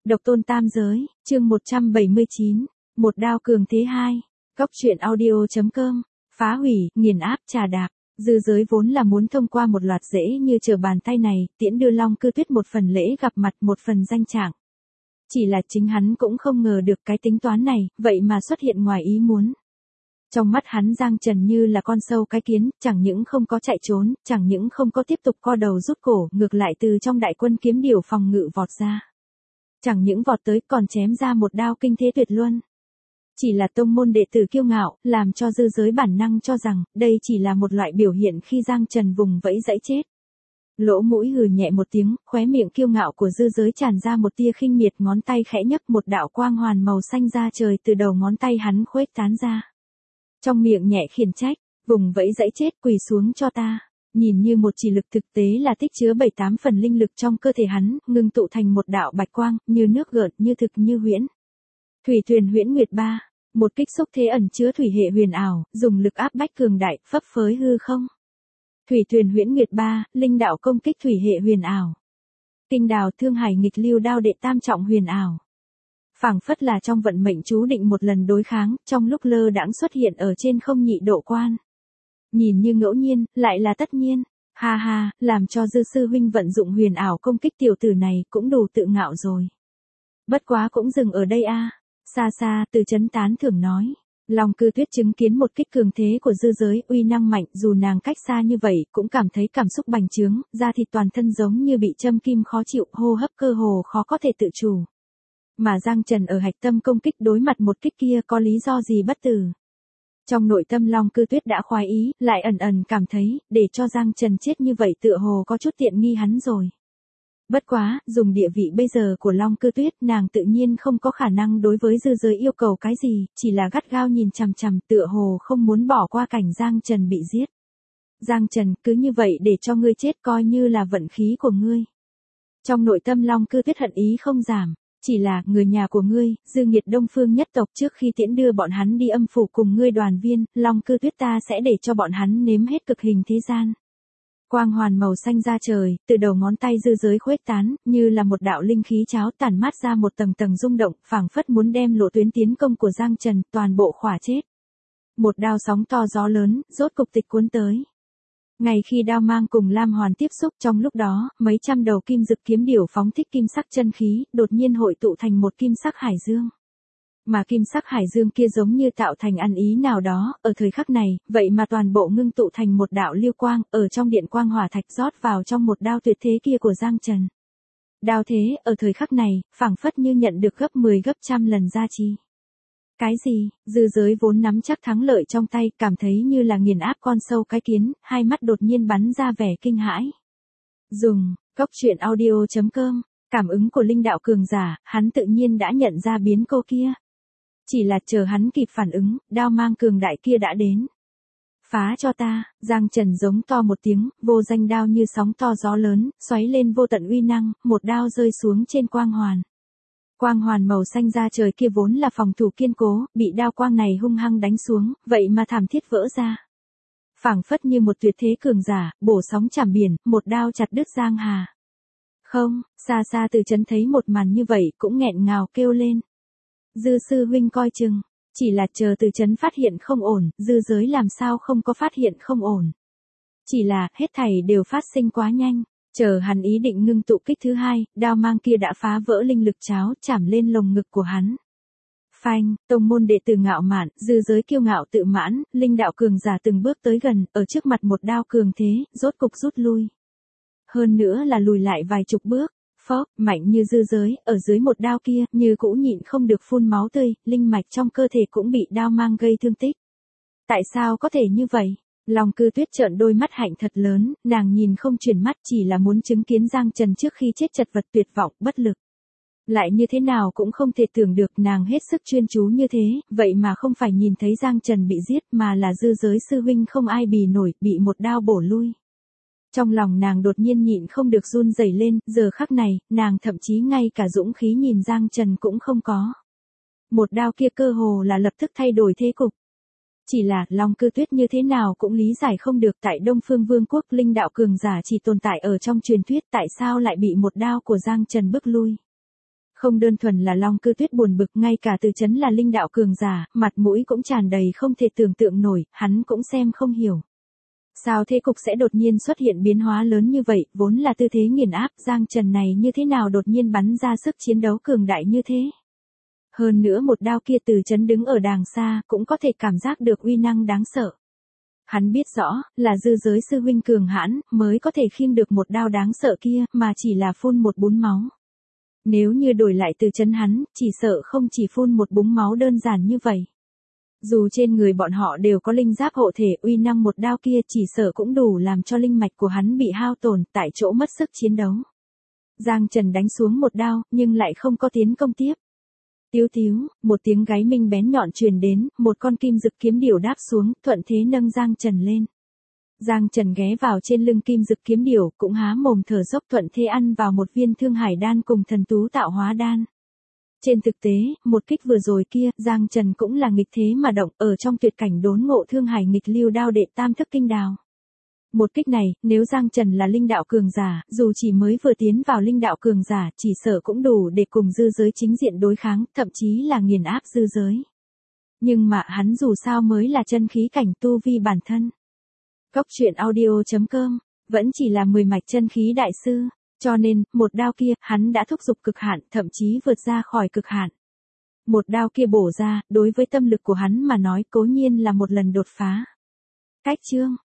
Độc tôn tam giới, chương 179, một đao cường thế 2, góc truyện audio.com, phá hủy, nghiền áp trà đạp. Dư giới vốn là muốn thông qua một loạt dễ như trở bàn tay này, tiễn đưa Long Cư Tuyết một phần lễ gặp mặt, một phần danh trạng. Chỉ là chính hắn cũng không ngờ được cái tính toán này, vậy mà xuất hiện ngoài ý muốn. Trong mắt hắn Giang Trần như là con sâu cái kiến, chẳng những không có chạy trốn, chẳng những không có tiếp tục co đầu rút cổ, ngược lại từ trong đại quân kiếm điều phòng ngự vọt ra. Chẳng những vọt tới còn chém ra một đao kinh thế tuyệt luân. Chỉ là tông môn đệ tử kiêu ngạo, làm cho dư giới bản năng cho rằng, đây chỉ là một loại biểu hiện khi Giang Trần vùng vẫy dãy chết. Lỗ mũi hừ nhẹ một tiếng, khóe miệng kiêu ngạo của dư giới tràn ra một tia khinh miệt, ngón tay khẽ nhấc, một đạo quang hoàn màu xanh ra trời từ đầu ngón tay hắn khuếch tán ra. Trong miệng nhẹ khiển trách, vùng vẫy dãy chết, quỳ xuống cho ta. Nhìn như một chỉ lực, thực tế là tích chứa 7-8 phần linh lực trong cơ thể hắn, ngưng tụ thành một đạo bạch quang, như nước gợn, như thực như huyễn. Thủy Thuyền Huyễn Nguyệt 3, một kích xúc thế ẩn chứa thủy hệ huyền ảo, dùng lực áp bách cường đại, phấp phới hư không. Thủy Thuyền Huyễn Nguyệt 3, linh đạo công kích thủy hệ huyền ảo. Kinh đào Thương Hải nghịch lưu đao đệ tam trọng huyền ảo. Phảng phất là trong vận mệnh chú định một lần đối kháng, trong lúc lơ đãng xuất hiện ở trên không nhị độ quan. Nhìn như ngẫu nhiên, lại là tất nhiên. Ha ha, làm cho dư sư huynh vận dụng huyền ảo công kích tiểu tử này cũng đủ tự ngạo rồi. Bất quá cũng dừng ở đây a. Xa xa, Từ Chấn tán thưởng nói. Long Cư Tuyết chứng kiến một kích cường thế của dư giới, uy năng mạnh, dù nàng cách xa như vậy, cũng cảm thấy cảm xúc bành trướng, da thịt toàn thân giống như bị châm kim khó chịu, hô hấp cơ hồ khó có thể tự chủ. Mà Giang Trần ở hạch tâm công kích đối mặt một kích kia có lý do gì bất tử. Trong nội tâm Long Cư Tuyết đã khoái ý, lại ẩn ẩn cảm thấy, để cho Giang Trần chết như vậy tựa hồ có chút tiện nghi hắn rồi. Bất quá, dùng địa vị bây giờ của Long Cư Tuyết, nàng tự nhiên không có khả năng đối với dư giới yêu cầu cái gì, chỉ là gắt gao nhìn chằm chằm, tựa hồ không muốn bỏ qua cảnh Giang Trần bị giết. Giang Trần, cứ như vậy để cho ngươi chết coi như là vận khí của ngươi. Trong nội tâm Long Cư Tuyết hận ý không giảm. Chỉ là, người nhà của ngươi, Dư Nghiệt Đông Phương nhất tộc, trước khi tiễn đưa bọn hắn đi âm phủ cùng ngươi đoàn viên, Long Cư Tuyết ta sẽ để cho bọn hắn nếm hết cực hình thế gian. Quang hoàn màu xanh ra trời, từ đầu ngón tay dư giới khuếch tán, như là một đạo linh khí cháo tản mát ra một tầng tầng rung động, phảng phất muốn đem lộ tuyến tiến công của Giang Trần, toàn bộ khỏa chết. Một đao sóng to gió lớn, rốt cục tịch cuốn tới. Ngay khi đao mang cùng lam hoàn tiếp xúc, trong lúc đó, mấy trăm đầu kim dực kiếm điểu phóng thích kim sắc chân khí, đột nhiên hội tụ thành một kim sắc hải dương. Mà kim sắc hải dương kia giống như tạo thành ăn ý nào đó, ở thời khắc này, vậy mà toàn bộ ngưng tụ thành một đạo lưu quang, ở trong điện quang hỏa thạch rót vào trong một đao tuyệt thế kia của Giang Trần. Đao thế, ở thời khắc này, phảng phất như nhận được gấp 10 gấp trăm lần gia trì. Cái gì? Dư giới vốn nắm chắc thắng lợi trong tay, cảm thấy như là nghiền áp con sâu cái kiến, hai mắt đột nhiên bắn ra vẻ kinh hãi. Dùng, góc truyện audio.com, cảm ứng của linh đạo cường giả, hắn tự nhiên đã nhận ra biến cô kia. Chỉ là chờ hắn kịp phản ứng, đao mang cường đại kia đã đến. Phá cho ta, Giang Trần giống to một tiếng, vô danh đao như sóng to gió lớn, xoáy lên vô tận uy năng, một đao rơi xuống trên quang hoàn. Quang hoàn màu xanh ra trời kia vốn là phòng thủ kiên cố, bị đao quang này hung hăng đánh xuống, vậy mà thảm thiết vỡ ra. Phảng phất như một tuyệt thế cường giả, bổ sóng chảm biển, một đao chặt đứt Giang Hà. Không, xa xa Từ Chấn thấy một màn như vậy, cũng nghẹn ngào kêu lên. Dư sư huynh coi chừng, chỉ là chờ Từ Chấn phát hiện không ổn, dư giới làm sao không có phát hiện không ổn. Chỉ là, hết thảy đều phát sinh quá nhanh. Chờ hắn ý định ngưng tụ kích thứ hai, đao mang kia đã phá vỡ linh lực cháo, chảm lên lồng ngực của hắn. Phanh, tông môn đệ tử ngạo mạn, dư giới kiêu ngạo tự mãn, linh đạo cường giả từng bước tới gần, ở trước mặt một đao cường thế, rốt cục rút lui. Hơn nữa là lùi lại vài chục bước, phốc, mạnh như dư giới, ở dưới một đao kia, như cũ nhịn không được phun máu tươi, linh mạch trong cơ thể cũng bị đao mang gây thương tích. Tại sao có thể như vậy? Long Cư Tuyết trợn đôi mắt hạnh thật lớn, nàng nhìn không chuyển mắt, chỉ là muốn chứng kiến Giang Trần trước khi chết chật vật tuyệt vọng, bất lực. Lại như thế nào cũng không thể tưởng được nàng hết sức chuyên chú như thế, vậy mà không phải nhìn thấy Giang Trần bị giết mà là dư giới sư huynh không ai bì nổi, bị một đao bổ lui. Trong lòng nàng đột nhiên nhịn không được run rẩy lên, giờ khắc này, nàng thậm chí ngay cả dũng khí nhìn Giang Trần cũng không có. Một đao kia cơ hồ là lập tức thay đổi thế cục. Chỉ là, Long Cư Tuyết như thế nào cũng lý giải không được, tại Đông Phương Vương quốc linh đạo cường giả chỉ tồn tại ở trong truyền thuyết, tại sao lại bị một đao của Giang Trần bức lui. Không đơn thuần là Long Cư Tuyết buồn bực, ngay cả Từ Chấn là linh đạo cường giả, mặt mũi cũng tràn đầy không thể tưởng tượng nổi, hắn cũng xem không hiểu. Sao thế cục sẽ đột nhiên xuất hiện biến hóa lớn như vậy, vốn là tư thế nghiền áp, Giang Trần này như thế nào đột nhiên bắn ra sức chiến đấu cường đại như thế. Hơn nữa một đao kia Từ Chấn đứng ở đàng xa, cũng có thể cảm giác được uy năng đáng sợ. Hắn biết rõ, là dư giới sư huynh cường hãn, mới có thể khiêng được một đao đáng sợ kia, mà chỉ là phun một búng máu. Nếu như đổi lại Từ Chấn hắn, chỉ sợ không chỉ phun một búng máu đơn giản như vậy. Dù trên người bọn họ đều có linh giáp hộ thể, uy năng một đao kia chỉ sợ cũng đủ làm cho linh mạch của hắn bị hao tổn, tại chỗ mất sức chiến đấu. Giang Trần đánh xuống một đao, nhưng lại không có tiến công tiếp. Tiếu tiếu, một tiếng gáy minh bén nhọn truyền đến, một con kim dực kiếm điểu đáp xuống, thuận thế nâng Giang Trần lên. Giang Trần ghé vào trên lưng kim dực kiếm điểu, cũng há mồm thở dốc thuận thế ăn vào một viên thương hải đan cùng thần tú tạo hóa đan. Trên thực tế, một kích vừa rồi kia, Giang Trần cũng là nghịch thế mà động, ở trong tuyệt cảnh đốn ngộ thương hải nghịch lưu đao đệ tam thức kinh đào. Một kích này, nếu Giang Trần là linh đạo cường giả, dù chỉ mới vừa tiến vào linh đạo cường giả, chỉ sợ cũng đủ để cùng dư giới chính diện đối kháng, thậm chí là nghiền áp dư giới. Nhưng mà hắn dù sao mới là chân khí cảnh tu vi bản thân. Cốc truyện audio.com, vẫn chỉ là 10 mạch chân khí đại sư, cho nên, một đao kia, hắn đã thúc giục cực hạn, thậm chí vượt ra khỏi cực hạn. Một đao kia bổ ra, đối với tâm lực của hắn mà nói cố nhiên là một lần đột phá. Cách chương